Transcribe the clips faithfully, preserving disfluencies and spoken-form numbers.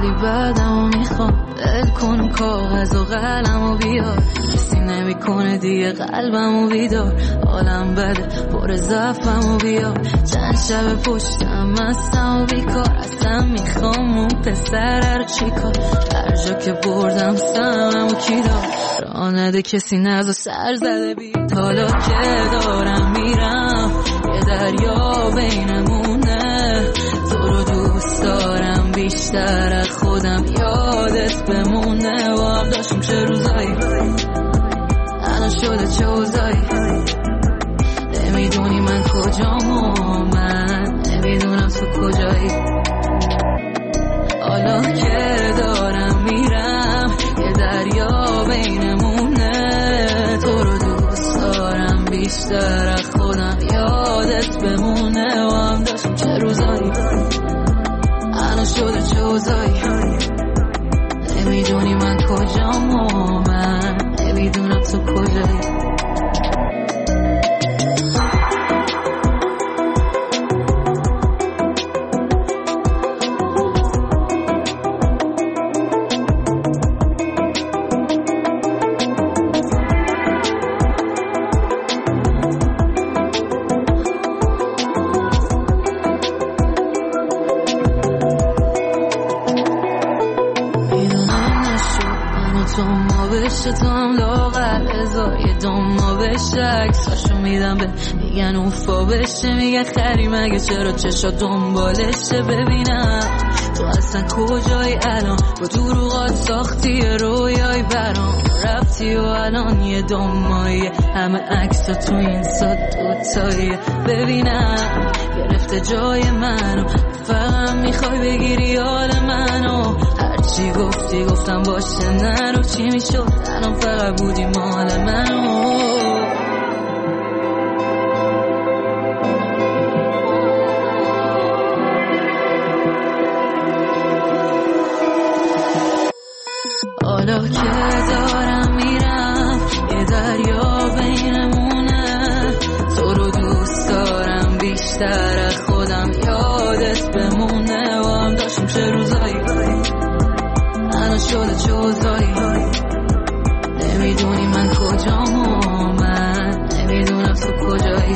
ولی بعدمو میخوام دل کن کاغذ و قلمو بیار کسی نمیکنه دیگه قلبمو بیدار حالم بده پر ضعفمو بیار چند شب پشتم مستم و بیکار اصلا میخوام اون پسر رو چیکار هر جا که بردم سممو کی دار راه نده کسی نزا سر زده بید حالا که دارم میرم یه دریا بینمونه تو رو دوست دارم بیشتر از خودم یادت بمونه و هم داشتیم چه روزایی الان شده چه اوزایی نمیدونی من کجام و من نمیدونم تو کجایی حالا که دارم میرم یه دریا بینمونه تو رو دوست دارم بیشتر از خودم یادت بمونه و هم داشتیم چه روزایی الان شده چه اوزایی نمیدونی من کجام و من نمیدونم تو کجایی تو هم لاغر ازا یه دوما بشه عکساشو میدم به میگن اوفا بشه میگن خری مگه چرا چشا دنبالشه ببینم تو اصلا کجایی الان با دروغات ساختی رویای برام رفتی و الان یه دومایی همه عکسا تو این ساد دوتایی ببینم گرفته جای منو فقط میخوای بگیری حال منو هرچی گفتی گفتم باشه نرو چی میشد الان فقط بودی مال منو حالا که دارم میرم یه دریا بینمونه تو رو دوست دارم بیشتر از خودم یادت بمونه و هم داشتیم چه روزایی الان شده چه اوزایی نمیدونی من کجام و من نمیدونم تو کجایی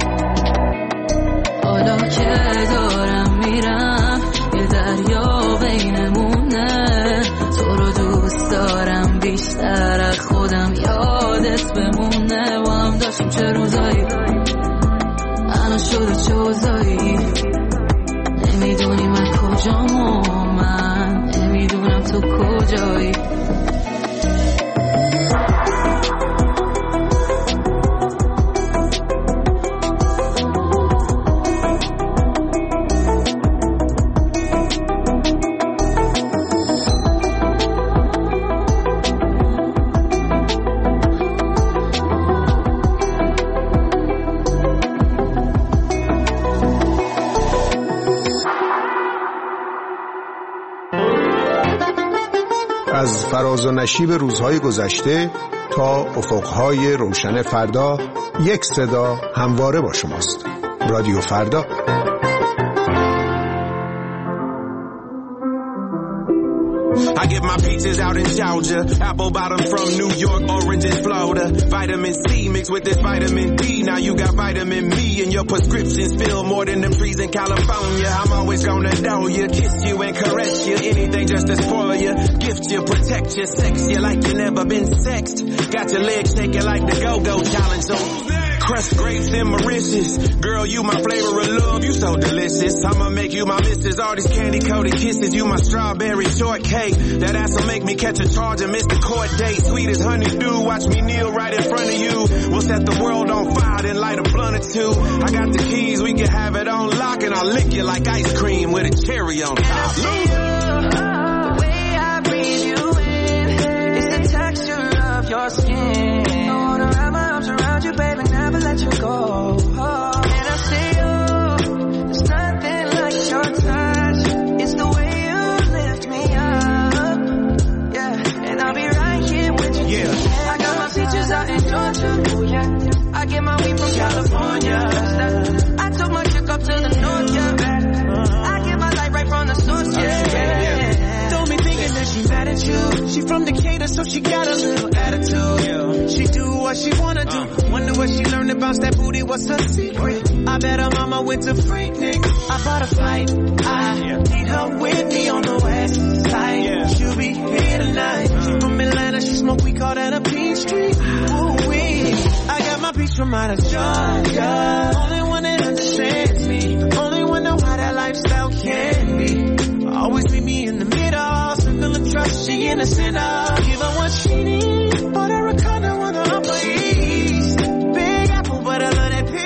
حالا که دارم میرم یه دریا بینمونه تو رو دوست دارم بیشتر از خودم یادت بمونه و هم داشتیم چه روزایی الان شده چه اوزایی نمیدونی من کجام و من نمیدونم تو کجایی از فراز و نشیب روزهای گذشته تا افقهای روشن فردا یک صدا همواره با شماست. رادیو فردا. I get my peaches out in Georgia, apple bottom from New York, orange in Florida. Vitamin C mixed with this vitamin D. Now you got vitamin me and your prescriptions fill more than them trees in California. I'm always gonna know you, kiss you and caress you, anything just to spoil you, gift you, protect you, sex you like you never been sexed. Got your legs shaking like the go-go challenge. So crushed grapes and Mauritius, girl, you my flavor of love, you so delicious. I'ma make you my missus, all these candy-coated kisses, you my strawberry shortcake. That ass'll make me catch a charge and miss the court date. Sweet as honeydew, watch me kneel right in front of you. We'll set the world on fire, then light a blunt or two. I got the keys, we can have it on lock, and I'll lick you like ice cream with a cherry on top. The way I breathe you in, it's the texture of your skin. I wanna wrap my arms around you, baby, never let you go. Oh, and I see you, there's nothing like your touch. It's the way you lift me up, yeah. And I'll be right here with you. Yeah. I got my peaches out in Georgia, oh yeah. I get my weed from California. I took my chick up to the north, yeah. I get my light right from the source, yeah. she got a little attitude. Yeah. She do what she wanna do. Uh. Wonder what she learned to bounce that booty. What's her secret? I bet her mama went to Freaknik. I bought a flight. I yeah. need her with me on the west side. Yeah. She'll be here tonight. Uh. She from Atlanta. She smoke. We call that a Peachtree. Ooh wee. I got my peach from out of Georgia. Only one that understands me. Only one know how that lifestyle can be. Always meet me in the middle. Circle of trust. She in the center. Give her what she needs. But her a condo on the Upper East. Big apple, but I love that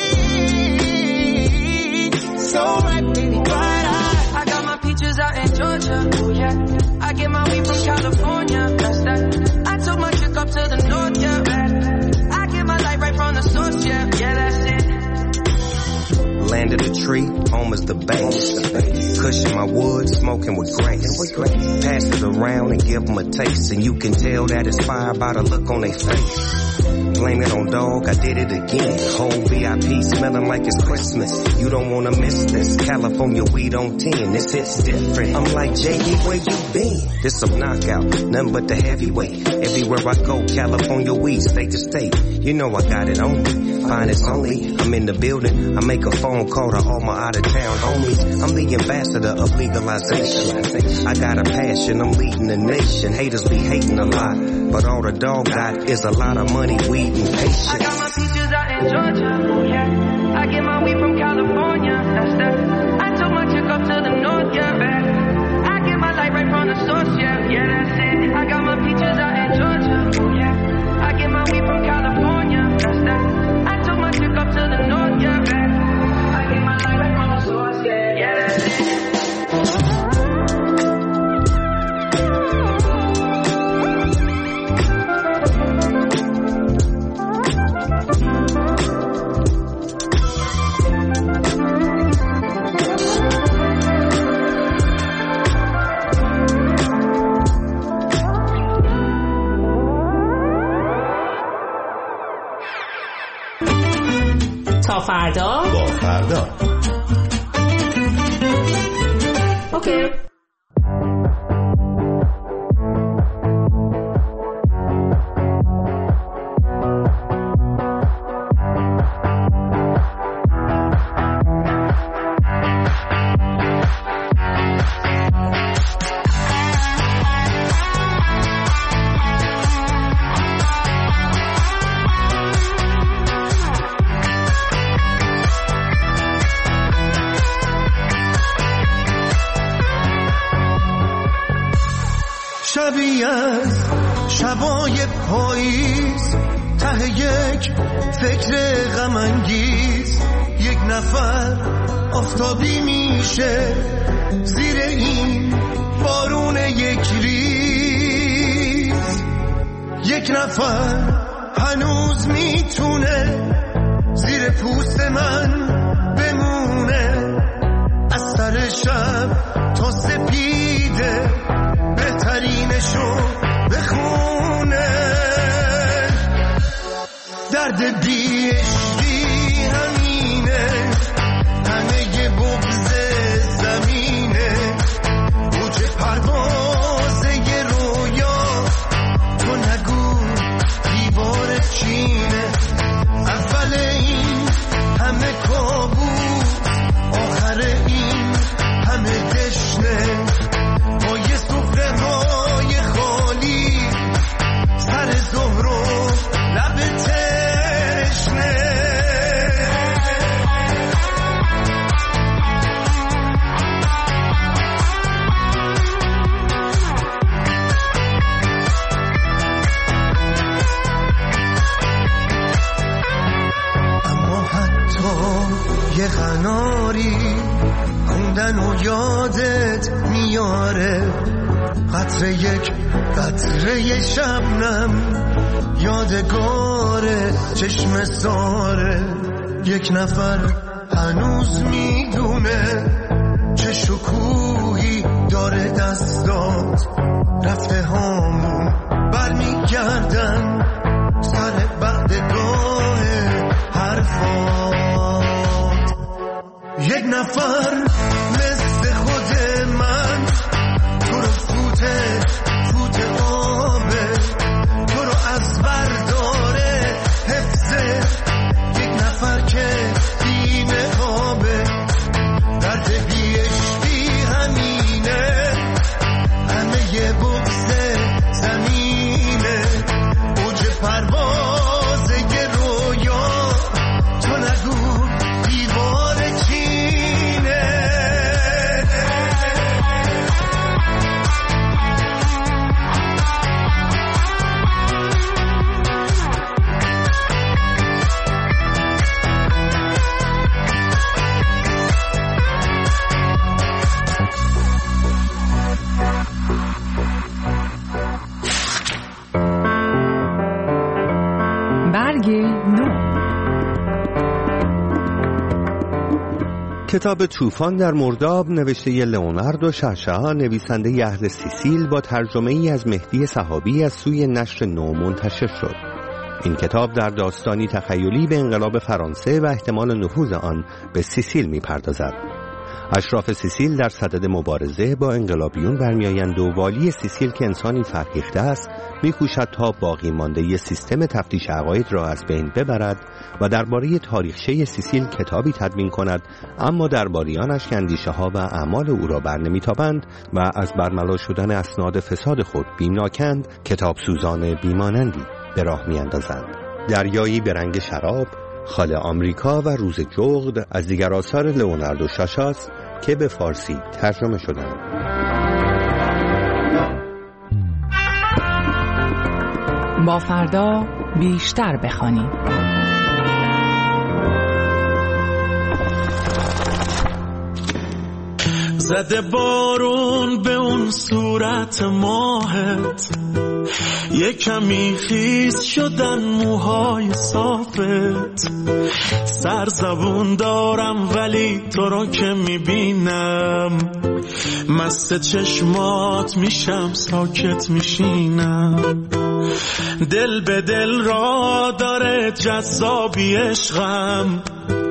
peach. So ripe, baby, bright eye. I got my peaches out in Georgia. Oh yeah. I get my weed from California. That's that. I took my chick up to the north, yeah. I get my light right from the source, yeah. Yeah, that's it. Land of the tree, home is the base. Cushion my wood, smoking with grace. Pass it around and give them a taste, and you can tell that it's fire by the look on their face. Blame it on dog, I did it again. Whole V I P smelling like it's Christmas. You don't wanna miss this. California weed on ten, this hits different. I'm like, J D, where you been? This some knockout, nothing but the heavyweight. Everywhere I go, California weed, state to state. You know I got it on me, finest only. I'm in the building, I make a phone call to all my out of town homies. I'm the ambassador of legalization. I got a passion, I'm leading the nation. Haters be hating a lot, but all the dog got is a lot of money, weed, and patience. I got my peaches out in Georgia, oh yeah. I get my weed from California, that's that. I took my chick up to the north, yeah, man. I get my light right from the source, yeah, yeah, that's it. I got my peaches out in Georgia, oh yeah. I get my weed from California, that's that. I took my chick up to the north, yeah, man. I get my light right from the source, yeah, yeah, that's it. تا فردا با فردا اوکی. شبیه از شبای پاییز ته یک فکر غم انگیز یک نفر آفتابی میشه زیر این بارون یک ریز یک نفر هنوز میتونه زیر پوست من بمونه از سر شب تا سپیده بهترینشو بخونه درد بی عشقی همینه همه بغض زمینه موج پروازه رویا تو نگو دیوار چینه اول این همه کابوس آخر این همه دشنه با یه سفره های خالی سر ظهر و لب تشنه اما حتی یه قناری خوندن و یادت میاره قطره یک قطره شبنم یادگاره چشم ساره یک نفر هنوز میدونه چه شکوهی داره دستات رفته هامون برمیگردن سر بعدگاه حرفات یک نفر مثل خود من تو رو فوته فوت آبه کتاب طوفان در مرداب نوشته لئوناردو شاشا، نویسنده اهل سیسیل، با ترجمه ای از مهدی صحابی از سوی نشر نو منتشر شد. این کتاب در داستانی تخیلی به انقلاب فرانسه و احتمال نفوذ آن به سیسیل می‌پردازد. اشراف سیسیل در صدد مبارزه با انقلابیون برمیآیند و والی سیسیل که انسانی فرهیخته است می‌کوشد تا باقی مانده سیستم تفتیش عقاید را از بین ببرد و درباره تاریخچه سیسیل کتابی تدوین کند، اما درباره آنش که اندیشه‌ها و اعمال او را برنمی‌تابند و از برملا شدن اسناد فساد خود بیمناکند، کتاب سوزان بیمانندی به راه می‌اندازند. دریایی به رنگ شراب، خال آمریکا و روز جغد از دیگر آثار لئوناردو شاشاست که به فارسی ترجمه شدند. با فردا بیشتر بخوانید. زده بارون به اون صورت ماهت، یه کمی خیس شدن موهای صافت. سرزبون دارم ولی تو رو که میبینم، مست چشمات میشم ساکت میشینم. دل به دل را داره جذابی عشقم،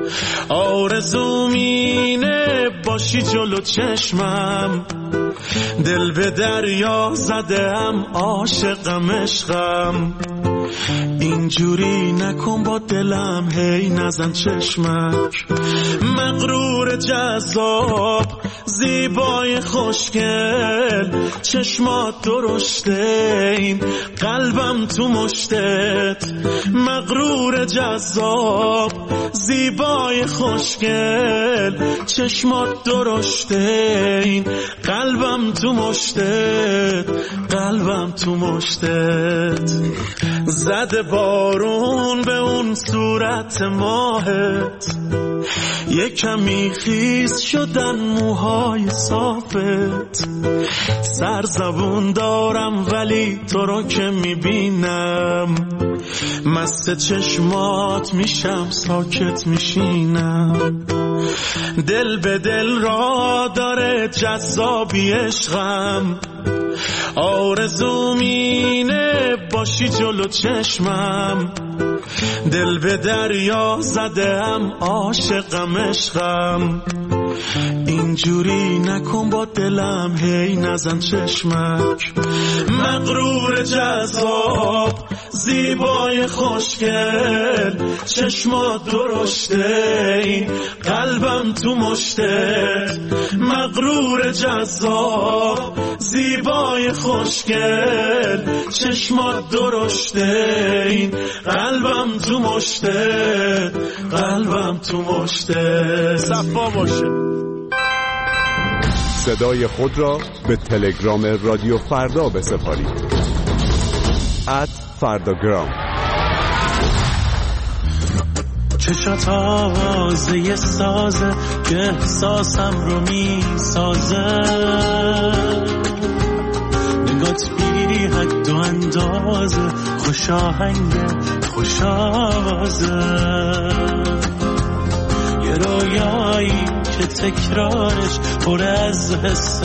آرزوم اینه باشی جلو چشمم. دل به دریا زدم عاشقم عشقم، اینجوری نکن با دلم هی نزن چشمک. مغرور جذاب زیبای خوشگل، چشمات درشته این قلبم تو مشتت. مغرور جذاب زیبای خوشگل، چشمات درشته این قلبم تو مشتت. قلبم تو مشتت. زده بارون به اون صورت ماهت، یه کمی خیس شدن موهای صافت. سرزبون دارم ولی تو رو که میبینم، مست چشمات میشم ساکت میشینم. دل به دل را داره جذابی عشقم، آرزوم اینه باشی جلو چشمم. دل به دریا زدم عاشقم عشقم، اینجوری نکن با دلم هی نزن چشمک. مغرور جذاب زیبای خوشگل، چشمات درشته این قلبم تو مشتت. مغرور جذاب زیبای خوشگل، چشمات درشته این قلبم تو مشتت. قلبم تو مشتت. صفا باشه. صدای خود را به تلگرام رادیو فردا بسپارید. ات فرداگرام. چشات آوازه یه سازه که احساسم رو می سازه. نگات بی حد و اندازه، خوش آهنگه خوش آوازه. یه رویایی که تکرارش پر از حس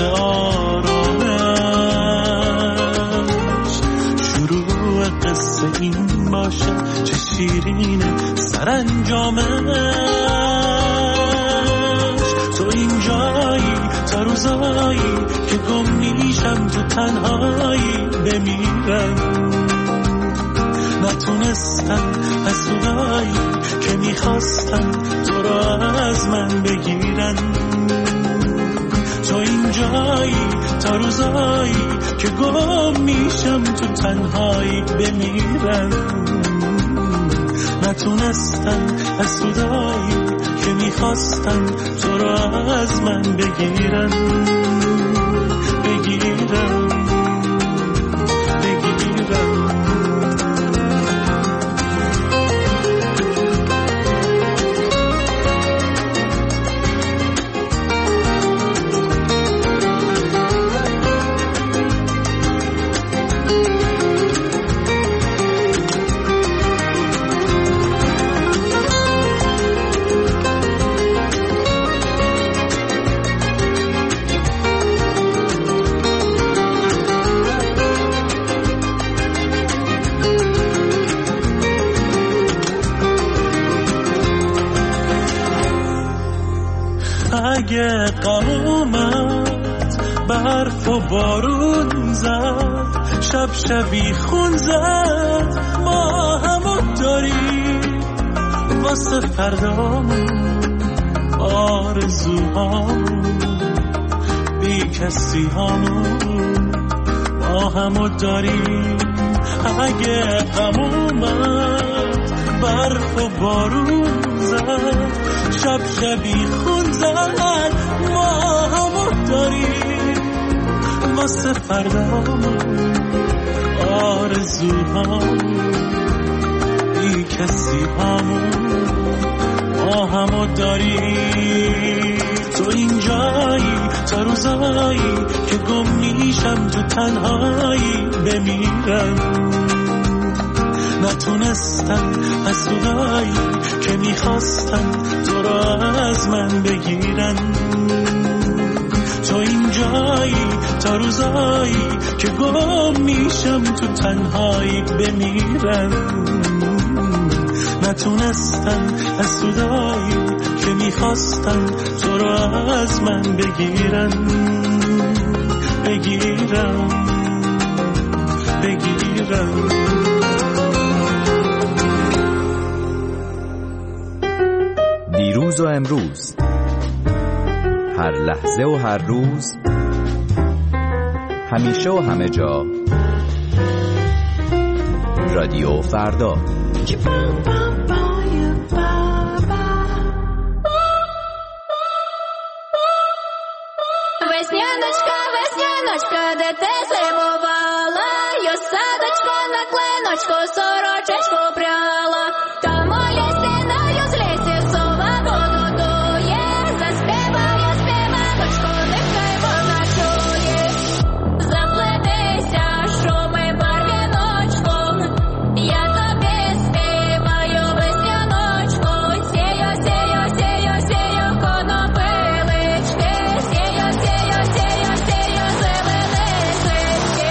آرامش. شروع قصه این باشه چه شیرینه سرانجامش. تو اینجایی تا روزایی که گم میشم تو تنهایی بمیرم. نتونستم حسودایی که میخواستم تو را از من بگیرن. تو اینجایی تا روزایی که گم میشم تو تنهایی بمیرم. نتونستم حسودایی که میخواستم تو را از من بگیرن. بگیرن اگه غم اومد برف و بارون زد شب شبی خون زد ما همو داریم واسه فردامون آرزوهامون بی کسی هامون ما همو داریم اگه غم اومد برف و بارون زد شب شبی خون زد ما همو داریم واسه فردامون آرزوهامون بی کسی هامون ما همو داریم تو اینجایی تا روزایی که گم میشم تو تنهایی بمیرم نتونستم حسودایی که میخواستم تو را از من بگیرن تو اینجایی تا روزایی که گم میشم تو تنهایی بمیرم نتونستم حسودایی که میخواستم تو را از من بگیرن بگیرم بگیرم دیروز و امروز هر لحظه و هر روز همیشه و همه جا رادیو فردا Весняночка, весняночка, де ти зимувала, я садочко на клиночку, сорочечку пряла, там у лісі на юзлісі сова воду дує, заспіває співаночку, нехай вона чує, заплетися шуми барвіночком, я тобі співаю весняночку, сію, сію, сію, сію, конопилички, сію, сію, сію, сію, зеленисички.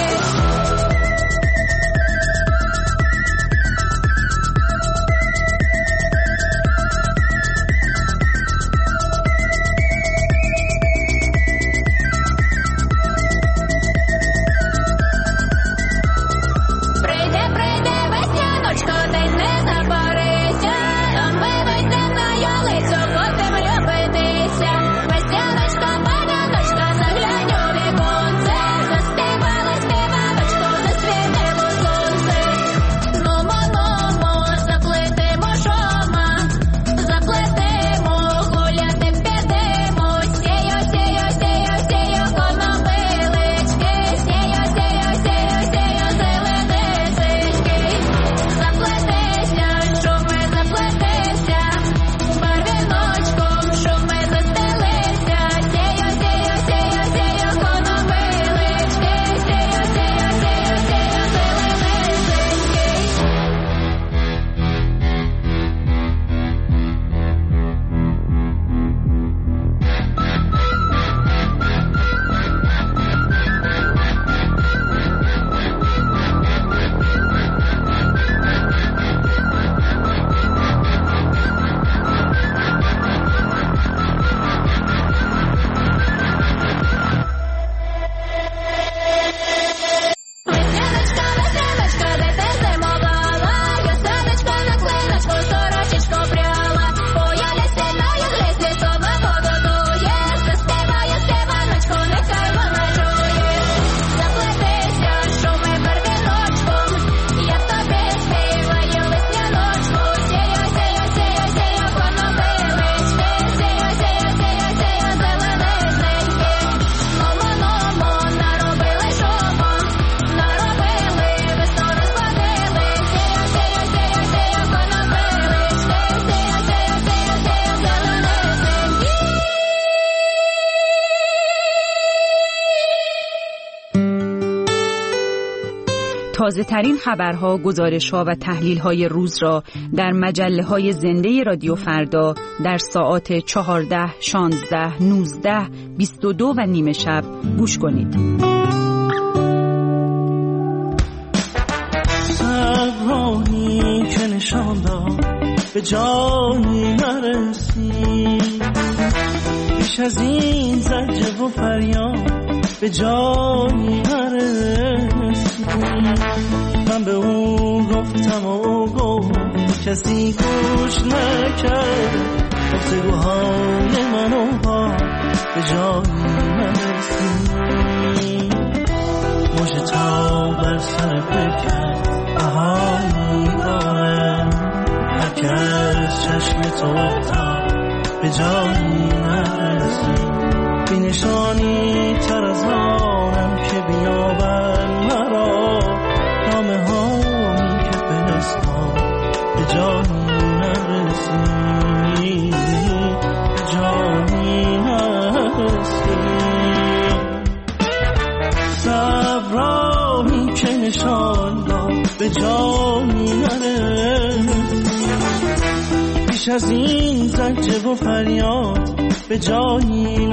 Прийде, прийде весняночко, день не забарися, а ми вийдем на ялицю, будем любитися. Весняночка, паняночка, заглянь у віконце, заспівали співаночку, засвітило сонце. Нумо, нумо, заплетемо шома, заплетемо, гуляти підемо, сію, сію, сію, сію, конопилички, сію, сію, сію, сію, зеленисички. Заплетися, шуми, заплетися, барвіночком шуми застелися, сію, сію, сію, сію, конопилички, сію, сію, сію, сію, зеленисички. Весняночка, весняночка, де ти зимувала, я садочко на клиночку, сорочечку пряла, по ялісі на юзлісі сова воду дує, заспіває співаночку, нехай вона чує, заплетися шуми барвіночком, я тобі співаю весняночку, сію, сію, сію, сію, конопилички, сію, сію, сію, сію, зеленисички. Нумо, нумо, наробили шуму, наробили, весну розплодили, сію, сію, сію, сію, конопилички, сію, сію, сію, сію, зеленисички. تازه ترین خبرها، گزارش‌ها و تحلیل‌های روز را در مجله‌های زنده رادیو فردا در ساعات چهارده، شانزده، نوزده، بیست و دو و نیمه شب گوش کنید. صبرانی که نشان داد به جایی نرسی، بیش از این زجر و فریاد به جایی نرسید. من به او گفتم و او گفت کسی گوش نکرد. گفتگوهای من و با به جایی نرسید. موج تا بر سر بکرد بهایی داره. هر که از چشم تو افتاد به جایی نرسید. بی نشانی تر از آنم که بیابن مرا. نامه هایی که فرستاد به جایی نرسید. به جایی نرسید. صبراهی که نشان داد به جایی نرسید. بیش از این زجر و فریاد به جایی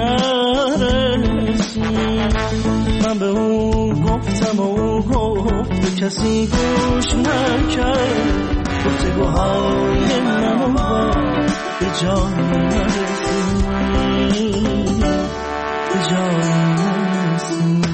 نرسید. من به او گفتم و او گفت کسی گوش نکرد. گفتگوهای من و با به جایی نرسید. به جایی نرسید.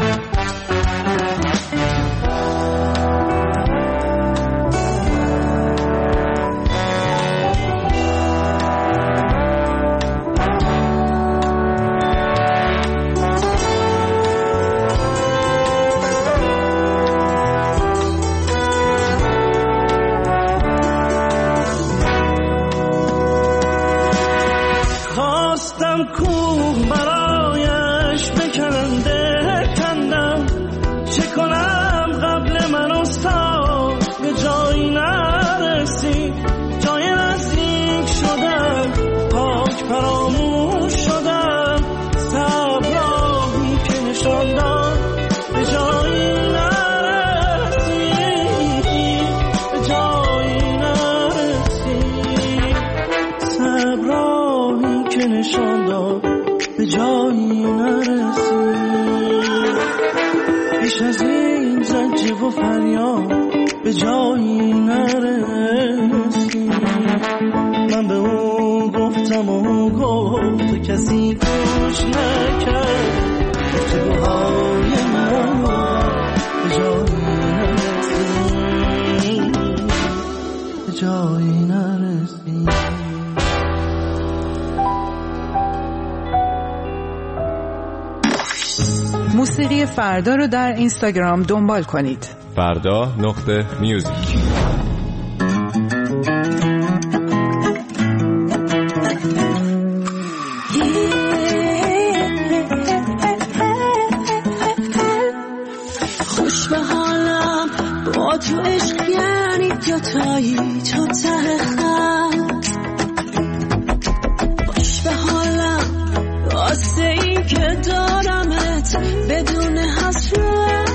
بیش از این زجر و فریاد به جایی نرسید. من به او گفتم و او گفت کسی گوش نکرد. گفتگوهای من به جایی نرسید. به جایی نرسید. موسیقی فردا رو در اینستاگرام دنبال کنید. فردا نقطه میوزیک. خوش به حالم با تو عشق یعنی دوتایی تا ته خط. خوش به حالم راسته ای که دارمت بدون حسرت.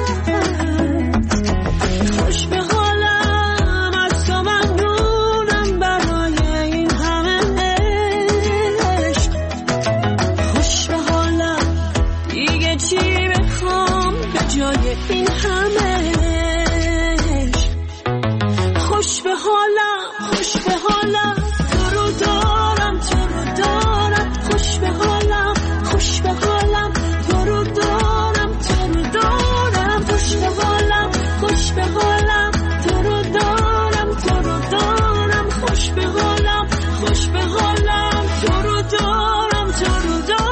خوش به حالم از تو ممنونم برای این همه عشق. خوش به حالم دیگه چی بخوام به جای این همه عشق. خوش به حالم خوش به حالم تو رو دارم تو رو دارم. خوش به حالم خوش به حالم تو رو دارم تو رو دارم. خوش به حالم خوش به حالم تو رو دارم تو رو دارم. خوش به حالم خوش به حالم تو رو دارم تو رو دارم.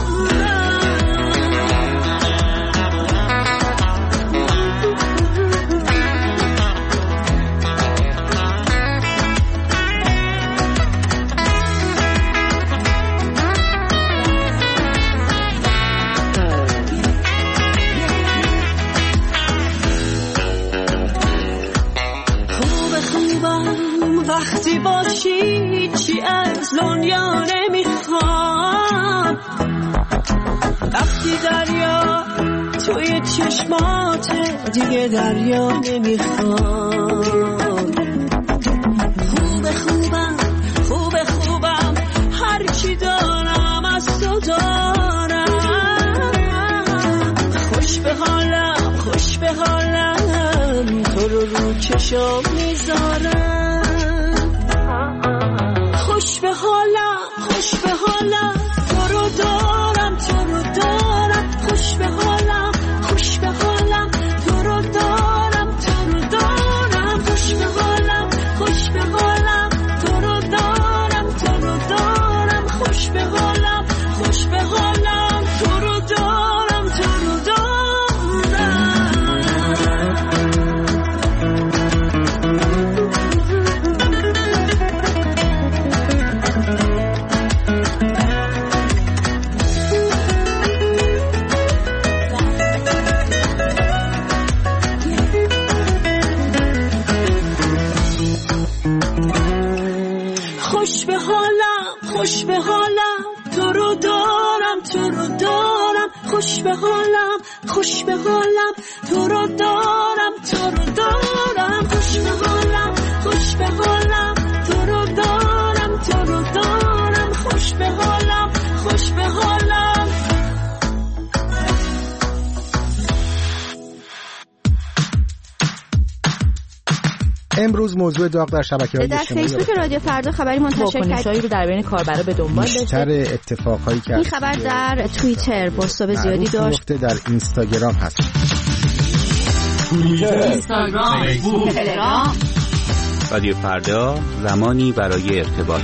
وقتی باشی چی از دنیا نمیخوام. وقتی دریا توی چشمات دیگه دریا نمیخوام. خوب خوبم خوب خوبم هرچی دارم از تو دارم. خوش به حالم خوش به حالم تو رو رو چشم میذارم. خوش به حالم خوش به حالم تو رو خوش به حالم تو رو دارم تو رو دارم خوش به حالم خوش به حالم تو رو دارم تو رو دارم خوش به حالم خوش به حالم تو رو دارم تو رو دارم خوش به حالم خوش به حالم. امروز موضوع داغ در شبکه‌های اجتماعی در فیسبوک رادیو فردا خبری منتشر کرد رو در بین کاربرا به دنبال داشته. بیشتر اتفاقایی که این خبر در توییتر پست‌های زیادی داشت. در اینستاگرام هست. اینستاگرام، فیسبوک، تلگرام. رادیو فردا زمانی برای ارتباط.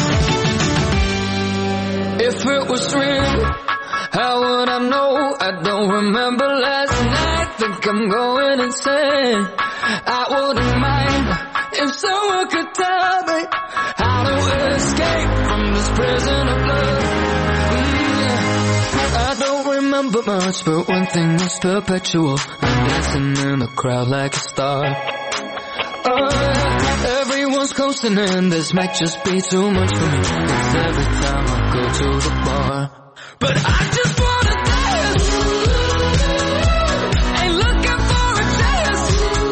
If it was real, how would I know? I don't remember last night. Think I'm going insane. I wouldn't mind if someone could tell me how to escape from this prison of love. Mm-hmm. I don't remember much, but one thing is perpetual. I'm dancing in the crowd like a star. Oh, yeah. Everyone's coasting in. This might just be too much for me. 'Cause every time I go to the bar, but I just wanna dance. Ain't looking for a chance.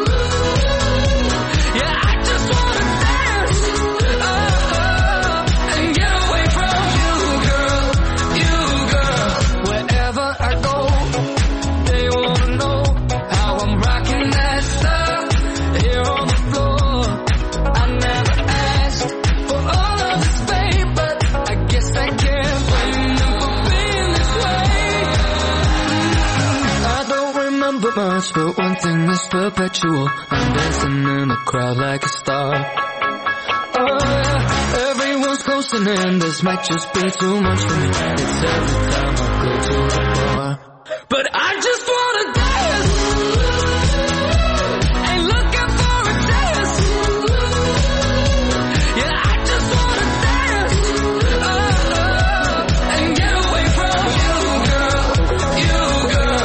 Yeah, I just wanna dance. Oh, oh, and get away from you, girl. You, girl. Wherever I go, they wanna know how I'm rocking that stuff here on the floor. I never asked for all of this, babe, but I guess I can't blame them for being this way. I don't remember much, but one thing is perpetual. I'm dancing in a crowd like a star. Oh yeah, everyone's coasting in. This might just be too much for me. It's every time I go to the bar, but I just wanna dance. Ain't looking for a chance. Yeah, I just wanna dance. Oh, oh, and get away from you, girl. You, girl.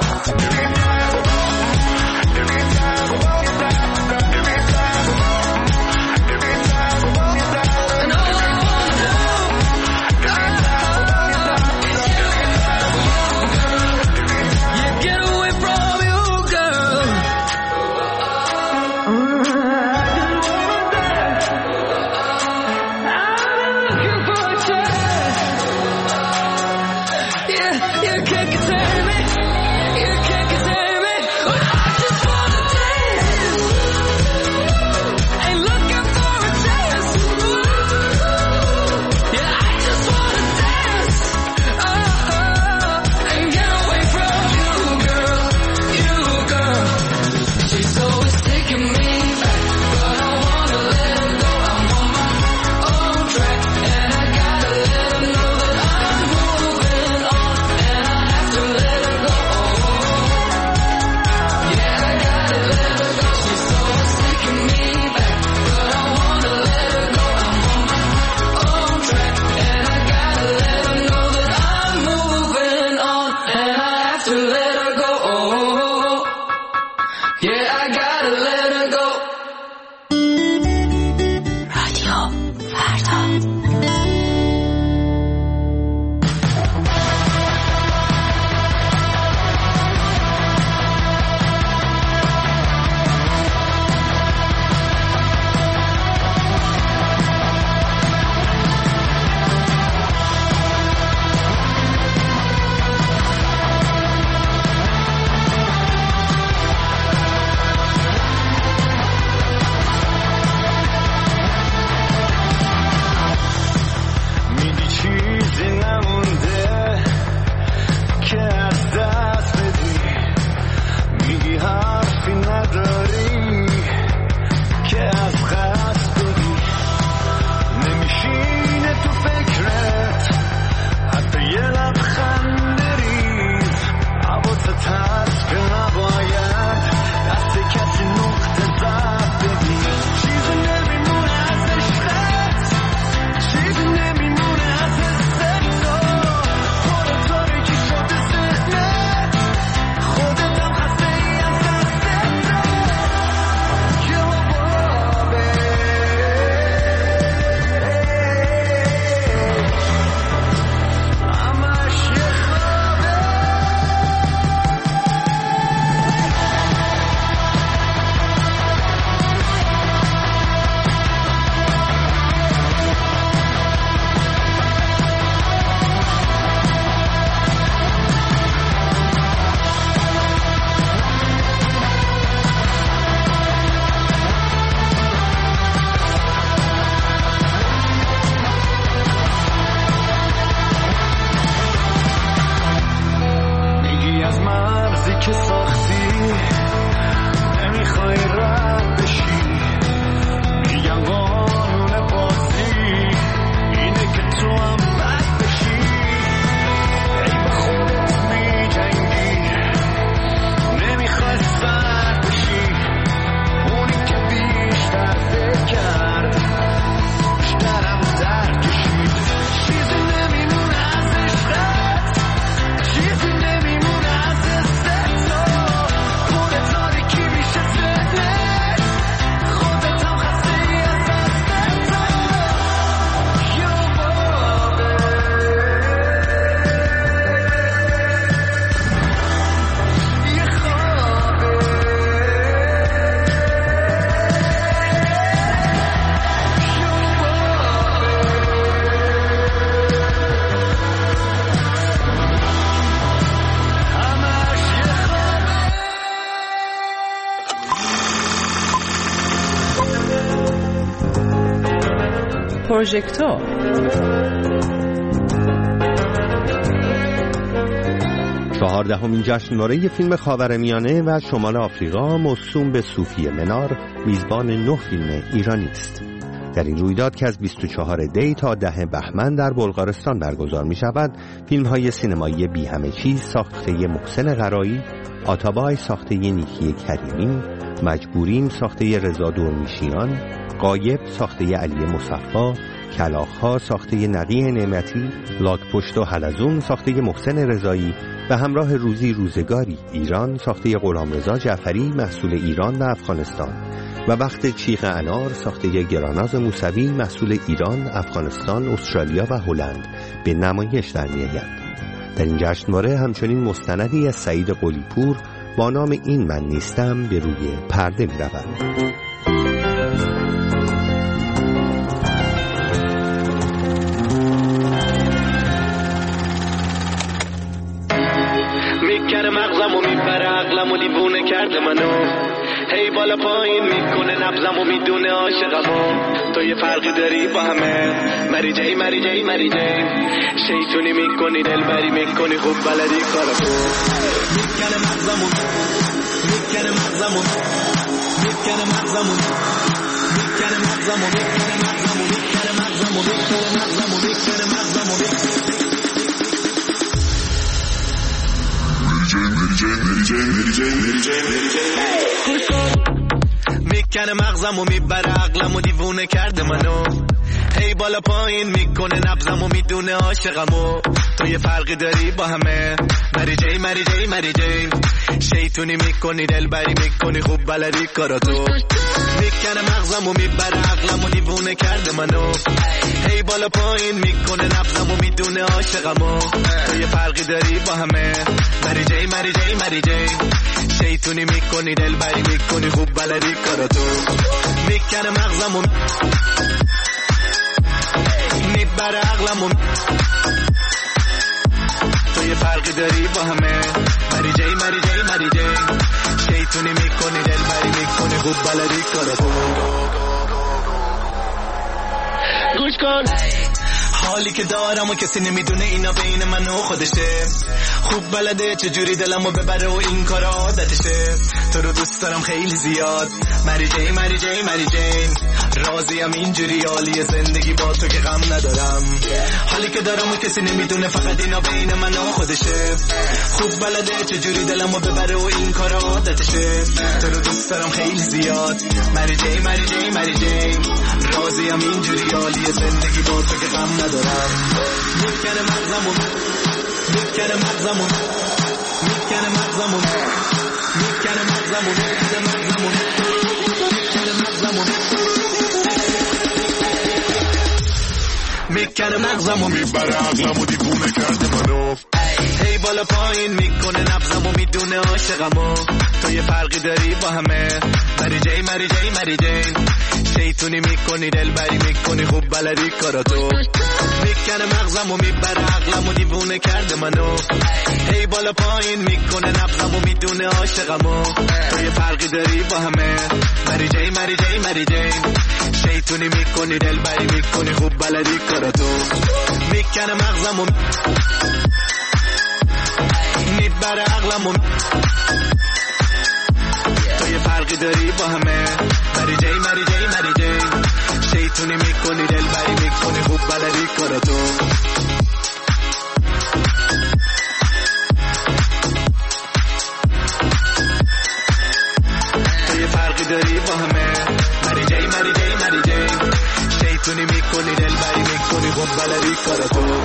And all I wanna know, oh, oh, is you, girl. Yeah, get away from you, girl. Looking for a chance. Yeah, you can't contain me. You can't contain me. But I just wanna dance. Ain't looking for a chance. Yeah, I just wanna dance. Oh, oh, and get away from you, girl. You, girl. She's always taking me back, but I wanna let her go. I'm on my own track, and I gotta let her know that I'm moving on, and I have to let her go. Yeah, I gotta let her go. She's always taking me back, but I wanna let her go. I'm on my own track, and I gotta let her know that I'm moving on, and I have to let her go. Yeah, I gotta let her go. رادیو فردا. پروژکتور. چهاردهمین جشنواره فیلم خاورمیانه و شمال آفریقا موسوم به صوفی منار میزبان نه فیلم ایرانی است. در این رویداد که از بیست و چهارم دی تا دهم بهمن در بلغارستان برگزار می شود، فیلم های سینمایی بی همه چیز ساخته محسن قرایی، آتابای ساخته نیکی کریمی، مجبوریم ساخته رضا دورمیشیان، غایب ساخته علی مصفا، کلاغ‌ها ساخته نقی نعمتی، لاک‌پشت و حلزون ساخته محسن رضایی و همراه روزی روزگاری ایران ساخته غلامرضا جعفری محصول ایران و افغانستان و وقت چیغ انار ساخته گراناز موسوی محصول ایران، افغانستان، استرالیا و هلند به نمایش در می‌آید. در این جشنواره همچنین مستندی از سعید قلی‌پور با نام این من نیستم به روی پرده می‌رود. میکنه مغزمو میبره عقلمو دیوونه کرده منو، هی بالا پایین میکنه نبضمو میدونه عاشقمو، تو یه فرقی داری با همه، مری جی مری جی مری جی، شیطونی میکنی دلبری میکنی خوب بلدی کارتو. میکنه مغزمو میکنه مغزمو میکنه مغزمو میکنه مغزمو میکنه مغزمو میکنه مغزمو میکنه مغزمو میکنه مغزمو میکنه مغزمو میبره عقلمو دیوونه کرده منو، هی بالا پایین میکنه نبضمو میدونه عاشقمو، تو یه فرقی داری با همه، مری جی مری جی مری جی، شیطونی میکنی دلبری میکنی خوب بلدی کاراتو. میکنه مغزمو میبره عقلمو دیوونه کرده منو، هی بالا پایین میکنه نبضمو میدونه عاشقمو، تو یه فرقی داری با همه، مری جی مری جی مری جی، شیطونی میکنی دلبری میکنی خوب بلدی کاراتو. میکنه مغزمو میبره عقلمو، تو یه فرقی داری با همه، مری جی مری جی مری جی، شیطونی میکنی دلبری میکنی خوب بلدی کاراتو. گوش کن حالی که دارم و کسی نمیدونه اینا بین من و خودشه، خوب بلده چجوری دلمو ببره و این کارا عادتشه، تو رو دوست دارم خیلی زیاد، مری جی مری جی مری جین، راضیم اینجوری حالی زندگی با تو که غم ندارم، حالی که دارم و کسی نمیدونه فقط اینا بین من و خودشه، خوب بلده چجوری دلمو ببره و این کارا عادتشه، تو رو دوست دارم خیلی زیاد، مری جی مری جی مری جین، راضیم اینجوری حالی زندگی با تو که غم ندارم. میکنه مغزمو میکنه مغزمو میکنه مغزمو میکنه مغزمو میکنه مغزمو میکنه مغزمو میکنه مغزمو میبره عقلمو دیوونه کرده منو، هی بالا پایین میکنه نبضمو میدونه عاشقمو، تو یه فرقی داری با همه، مری جی مری جی مری جی، شیطونی میکنی دلبری میکنی خوب بلدی کاراتو. میکنه مغزمو میبره عقلمو دیوونه کرده منو، هی بالا پایین میکنه نبضمو میدونه عاشقمو، تو یه فرقی داری با همه، مری جی مری جی مری جی، شیطونی میکنی دلبری میکنی خوب بلدی کاراتو. میکنه مغزمو میبره عقلمو، تو یه فرقی داری با همه، مری جی مری جی مری جی، شیطونی میکنی دلبری میکنی خوب بلدی کاراتو. تو یه فرقی داری با همه، مری جی مری جی مری جی، شیطونی میکنی دلبری میکنی خوب بلدی کاراتو.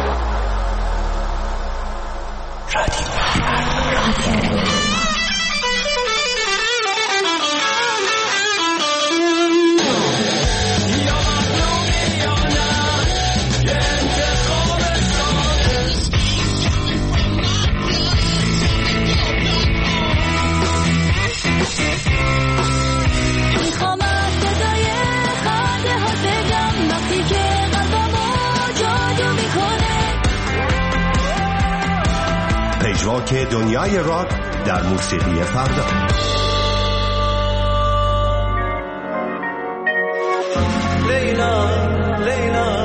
پژواک دنیای راک در موسیقی فردا. لیلا لیلا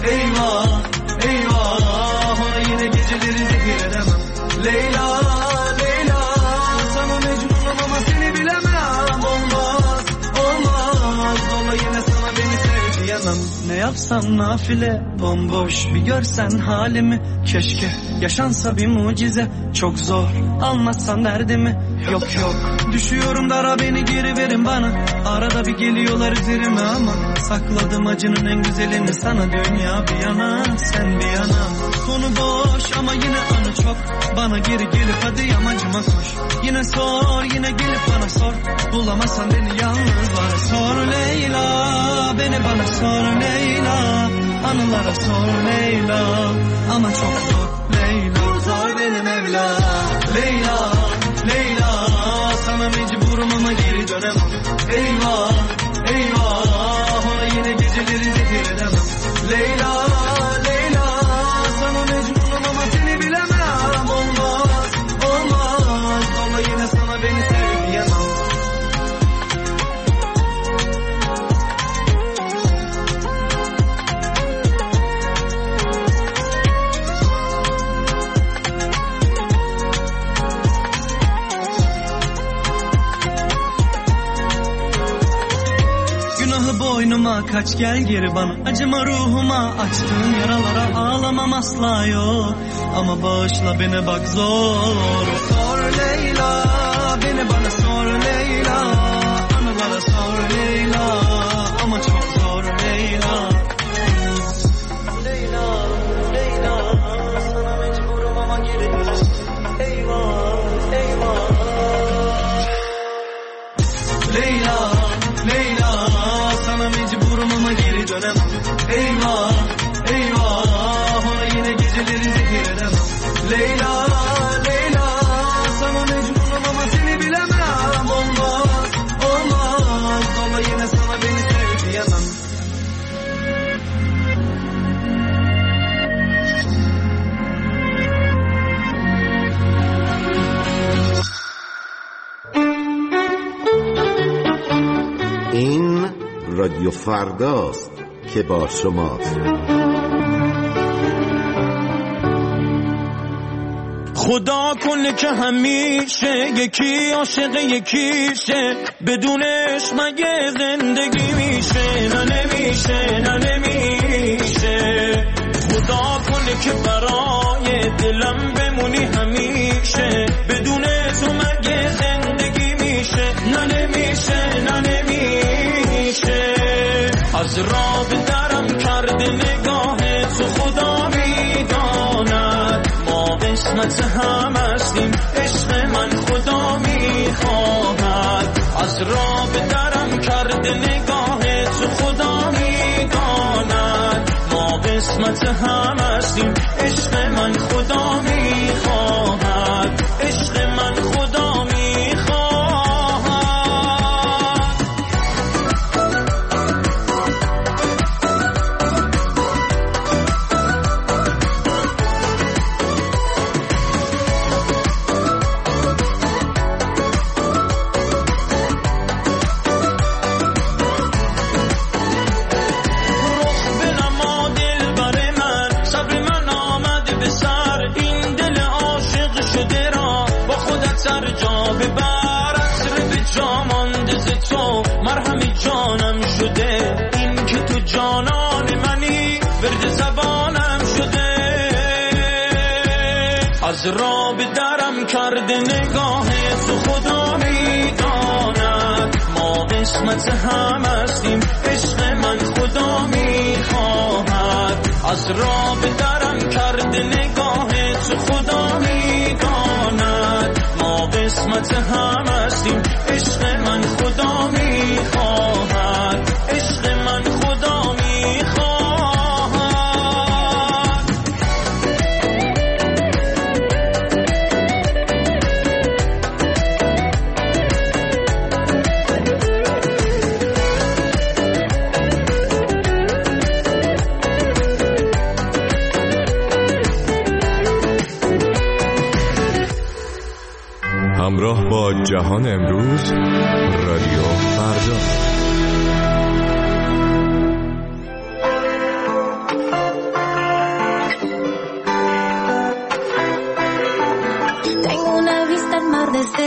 eyvah eyvah, ona yine geceleri zehir edemem. Leyla Leyla, sana mecburum ama seni bilemem. Olmaz olmaz, ona yine sana beni sev diyemem. Ne yapsam nafile, bomboş bir görsen halimi. Keşke yaşansa bir mucize, çok zor anlatsan derdimi. Yok yok, düşüyorum dara, beni geri verin bana. Arada bir geliyorlar üzerime ama sakladım acının en güzelini sana. Dünya bir yana, sen bir yana. Konu boş ama yine anı çok. Bana geri gelip hadi yamacıma koş. Yine sor, yine gelip bana sor. Bulamazsan beni yalnız bana sor Leyla. Beni bana sor Leyla. Anılara sor Leyla. Ama çok zor Leyla. Zor benim evla Leyla Leyla, sana mecburum ama geri dönemem. Eyvah eyvah, ona yine geceleri zehir edemem. Leyla Leyla, sana mecburum ama seni bilemem. Olmaz olmaz, ona yine sana beni sev diyemem. Boynuma kaç, gel geri bana. Acıma ruhuma, açtığın yaralara ağlamam asla yok. Ama bağışla beni bak zor. Sor Leyla, beni bana sor Leyla. Anılara sor Leyla. Ama çok zor Leyla. Leyla, Leyla, sana mecburum ama geri dön. Eyvah, eyvah. Leyla, Leyla, sana mecburum ama geri dönemem. Eyvah eyvah, ona yine geceleri zehir edemem. Leyla Leyla, sana mecburum ama seni bilemem. Olmaz olmaz, ona yine sana beni sev diyemem. این رادیو فرداست که با شماست. خدا کنه که همیشه یکی عاشق یکیشه، بدونش مگه زندگی میشه؟ نه نمیشه نه نمیشه. خدا کنه که برای دلم بمونی همیشه، بدون تو مگه زندگی میشه؟ نه نمیشه نه نمیشه. از راه به درم کرده نگاه تو خدا میداند، ما قسمت هم هستیم عشق من خدا میخواهد. از راه به درم کرده نگاه تو خدا میداند، ما قسمت هم هستیم عشق من خدا میخواهد. عشق من خدا میخواهد. مرهم جانم شده این که تو جانان منی، ورد زبانم شده. از راه به درم کرده نگاه تو خدا میداند، ما قسمت هم هستیم عشق من خدا میخواهد. از راه به درم کرده نگاه تو خدا میداند، ما قسمت هم هستیم عشق من خدا میخواهد. عشق من خدا میخواهد. همراه با جهان امروز، رادیو فردا.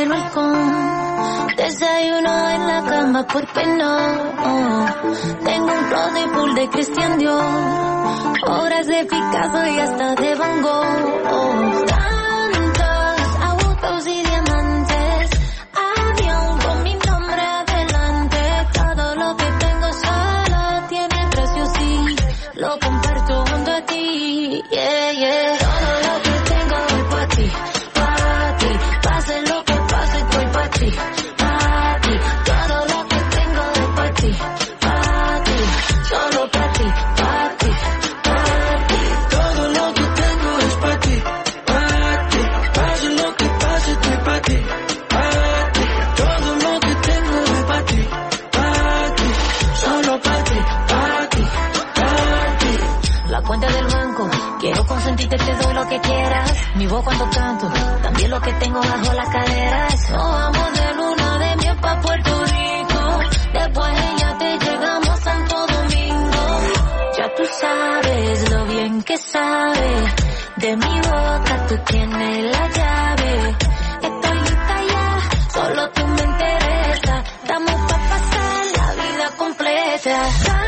el balcón, desayuno en la cama, ¿por qué no? Tengo un closet full de Christian Dior, obras de Picasso y hasta de Van Gogh. Tantos autos y diamantes, avión con mi nombre adelante. Todo lo que tengo solo tiene precio, sí, lo comparto junto a ti, yeah, yeah. Todo lo que tengo es para ti, para ti, pase lo que pase, estoy para ti, para ti. Todo lo que tengo es para ti, para ti, solo para ti, para ti, para ti. Todo lo que tengo es para ti, para ti, pase lo que pase, estoy para ti, para ti. Todo lo que tengo es para ti, para ti, solo para ti, para ti, para ti. La cuenta del banco, quiero consentirte, te doy lo que quieras. Mi voz cuando canto, también lo que tengo bajo las caderas. Nos vamos de luna de miel pa' Puerto Rico, después ya te llegamos a Santo Domingo. Ya tú sabes lo bien que sabe, de mi boca tú tienes la llave. Estoy lista ya, solo tú me interesa, estamos pa' pasar la vida completa.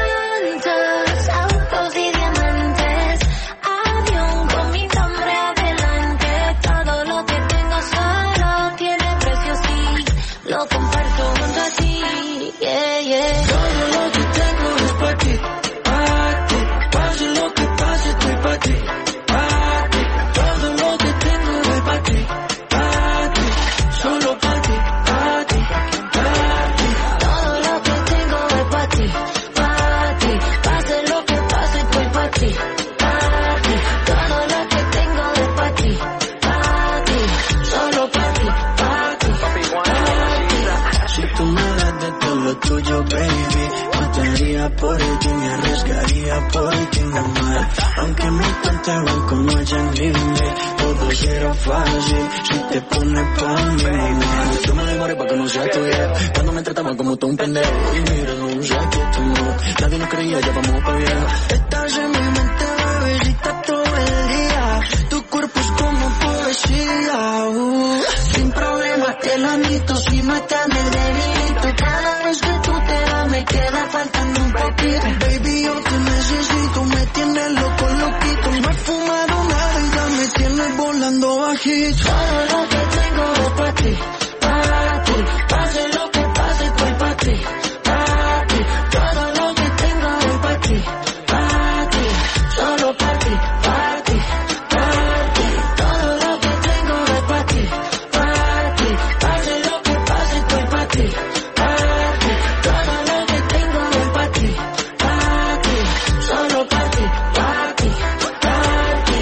Tantos autos y diamantes, avión con mi nombre adelante. Todo lo que tengo solo tiene precio, sí, lo comparto junto a ti, yeah, yeah. Todo lo que tengo es para ti, para ti, pase lo que pase, estoy para ti, para ti. Todo lo que tengo es para ti, para ti, solo para ti, para ti, para ti. Todo lo que tengo es para ti, para ti, pase lo que pase, estoy para ti, para ti. Todo lo que tengo es para ti, para ti, solo para ti, para ti, para ti. Si tú me das de todo lo tuyo, baby, mataría por ti, me arriesgaría por ti, mamá. Aunque mi cuenta de banco no haya límite, todo será fácil si te pones pa' mí, mamá. Yo me demoré pa' que no sea tuya, cuando me trataban como todo un pendejo. Y mira, no sé que tú no, nadie nos creía, ya vamos pa' viejo. Estás en mi mente, bebecita, todo el día. Tu cuerpo es como poesía, uh. Sin problema te lo admito, si no está en el delito. Cada vez que tú te vas me queda faltando un poquito. Baby, yo te necesito, me tienes loco, loquito. No he fumado nada y ya me tienes volando bajito. Todo lo que tengo es para ti, para ti, pase lo que pase, estoy para ti, para ti. Todo lo que tengo es para ti, para ti, solo para ti, para ti, para ti. Todo lo que tengo es para ti, para ti, pase lo que pase, estoy para ti, para ti. Todo lo que tengo es para ti, para ti, solo para ti, para ti, para ti.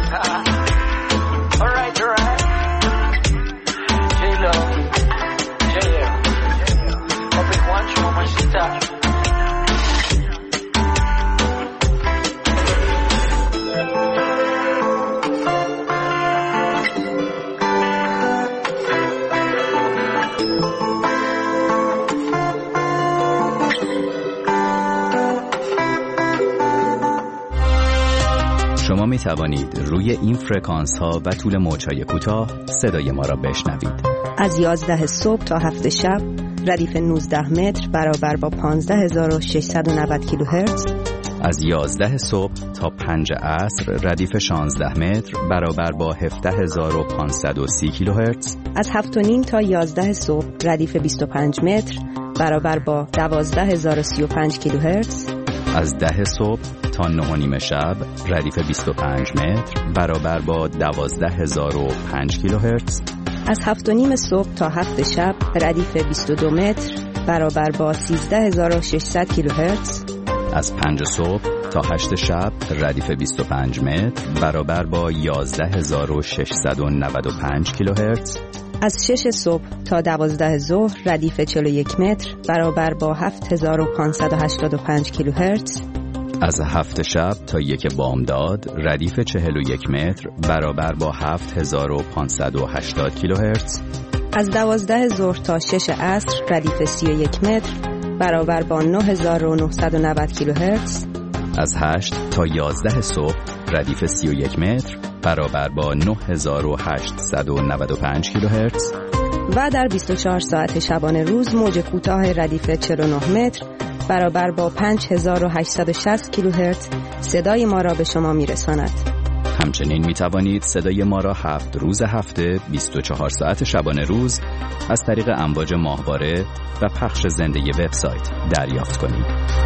Alright, alright. J-Lo, J-L, Open Juancho, mamacita. شما می توانید روی این فرکانس ها و طول موج‌های کوتاه صدای ما را بشنوید. از یازده صبح تا هفت شب ردیف نوزده متر برابر با پانزده هزار و ششصد و نود کیلوهرتز. از یازده صبح تا پنج عصر ردیف شانزده متر برابر با هفده هزار و پانصد و سی کیلوهرتز. از هفت و نیم تا یازده صبح ردیف بیست و پنج متر برابر با دوازده هزار و سی و پنج کیلوهرتز. از ده صبح تا نه و نیم شب ردیف بیست و پنج متر برابر با دوازده هزار و پنج کیلوهرتز. از هفت و نیم صبح تا هفت شب ردیف بیست و دو متر برابر با سیزده هزار و ششصد کیلوهرتز. از پنج صبح تا هشت شب ردیف بیست و پنج متر برابر با یازده هزار و ششصد و نود و پنج کیلوهرتز. از شش صبح تا دوازده ظهر ردیف چهل و یک متر برابر با هفت هزار و پانصد و هشتاد و پنج کیلوهرتز. از هفت شب تا یک بامداد ردیف چهل و یک متر برابر با هفت هزار و پانصد و هشتاد کیلوهرتز. از دوازده ظهر تا شش عصر ردیف سی و یک متر برابر با نه هزار و نهصد و نود کیلوهرتز. از هشت تا یازده صبح ردیف سی و یک متر برابر با نه هزار و هشتصد و نود و پنج کیلوهرتز. و در بیست و چهار ساعت شبانه روز موج کوتاه ردیف چهل و نه متر برابر با پنج هزار و هشتصد و شصت کیلوهرتز صدای ما را به شما میرساند. همچنین می توانید صدای ما را هفت روز هفته بیست و چهار ساعت شبانه روز از طریق امواج ماهواره و پخش زنده وبسایت دریافت کنید.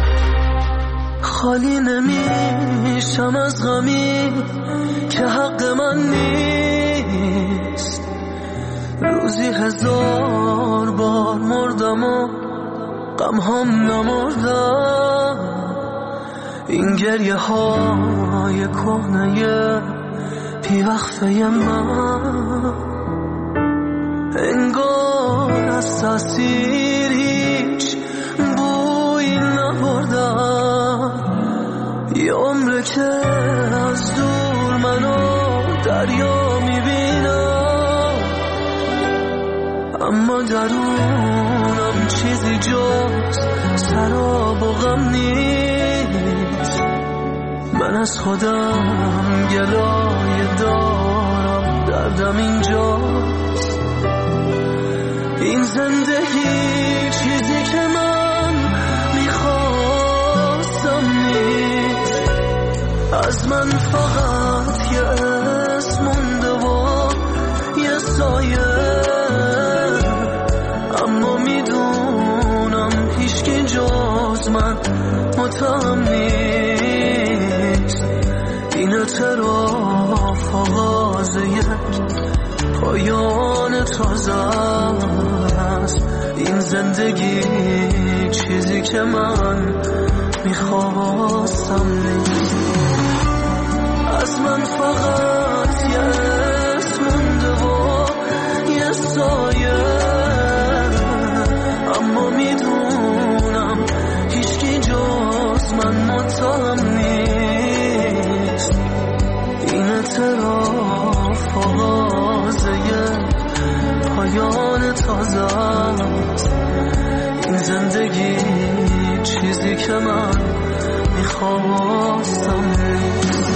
خالی نمیشم از غمی که حق من نیست. روزی هزار بار مردم و غم هم نمردم. این گریه های کهنه بی وقفه من انگار از تاثیر هیچ بویی نبردم. یه عمره که از دور منو دریا میبینم، اما درونم چیزی جز سراب و غم نیست. من از خودم گلایه دارم، دردم اینجاست. این زندگی چیزی که من میخواستم نیست. از من فقط یه اسم مونده و یه سایه، اما میدونم هیچکی جز من متهم نیست. این اعتراف آغاز یک پایان تازه است. این زندگی چیزی که من میخواستم نیست. از من فقط یه اسم مونده و یه سایه، اما میدونم هیچکی جز من متهم نیست. این اعتراف آغاز یک پایان تازه است. این زندگی چیزی که من میخواستم نیست.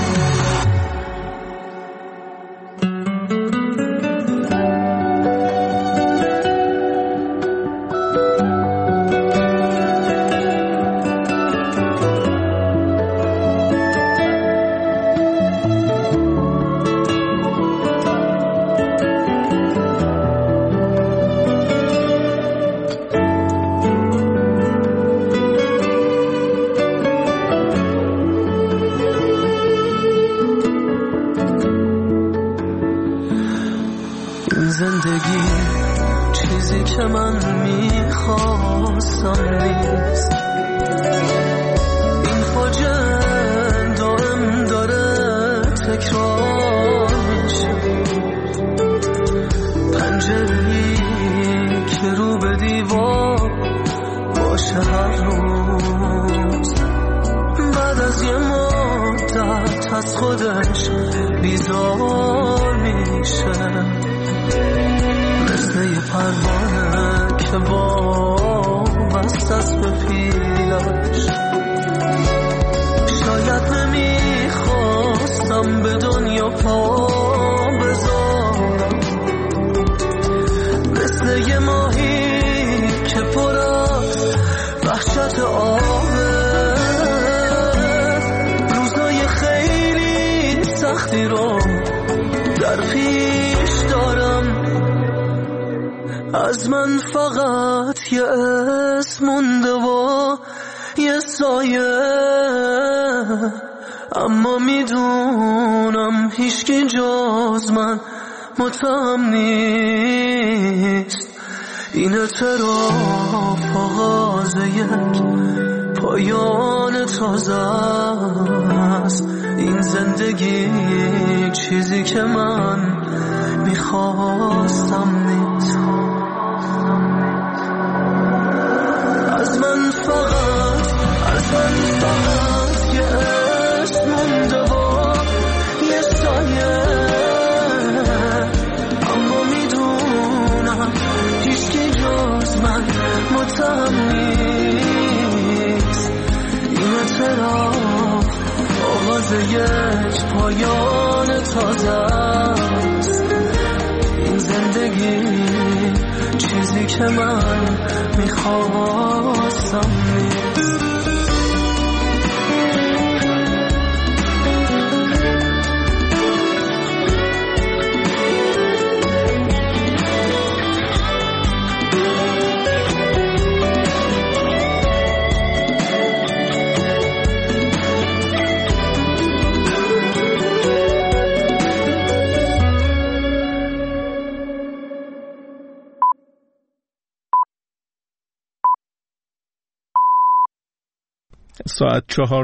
زندگی چیزی که من میخواستم نیست. این فاجعه دارم داره تکرار میشه. پنجره‌ای که رو به دیوار باشه هر روز، بعد از یه مدت از خودش بیزار میشه. مثل یه پروانه که وابسته است به پیلش. شاید نمیخواستم به دنیا پا بذارم. مثل یه ماهی که پر از وحشت آبه. روزای خیلی سختی رو در پیش دارم. از من فقط یه اسم مونده و یه سایه، اما میدونم هیچکی جز من متهم نیست. این اعتراف آغاز یک پایان تازه است. این زندگی چیزی که من میخواستم نیست. از من فقط از من فقط یه اسم مونده و یه سایه، اما میدونم هیچکی جز من متهم نیست. این اعتراف آغاز یک پایان تازه است. این زندگی که من میخواستم نیست. ساعت چهار